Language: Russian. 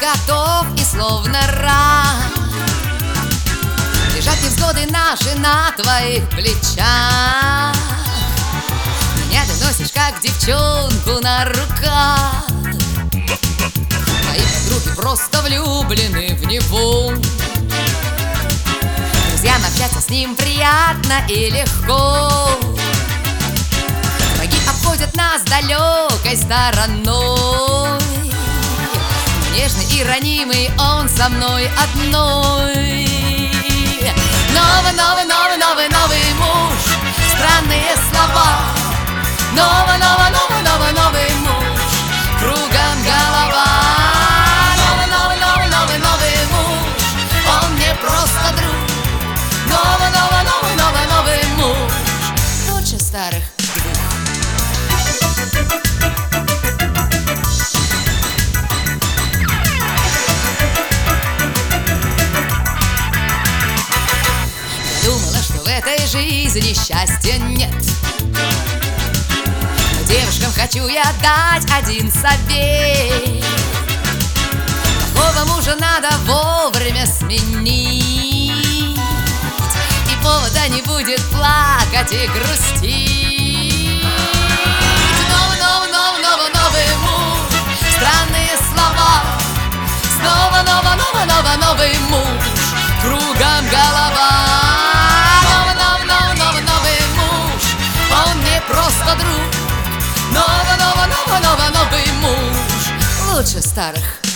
готов и словно рад. Лежат невзгоды наши на твоих плечах. Меня ты носишь, как девчонку на руках. Мои подруги просто влюблены в него. Друзьям общаться с ним приятно и легко. Враги обходят нас далекой стороной. Нежный и ранимый он со мной одной. Новый, новый, новый, новый, новый муж. Странные слова. Новый, новый, новый, новый, новый муж. Кругом голова. Новый, новый, новый, новый, новый муж. Он мне просто друг. Новый, новый, новый, новый, новый муж. Лучше старых двух. Думала, что в этой жизни счастья нет. Но девушкам хочу я дать один совет. Плохого мужа надо вовремя сменить, и повода не будет плакать и грустить. Новый, новый, новый, новый, новый муж. Странные слова. Снова новый, новый, новый, новый муж. Кругом голова. Новый, новый, новый, новый, новый муж. Он мне просто друг. Новый, новый, новый, новый, новый муж. Лучше старых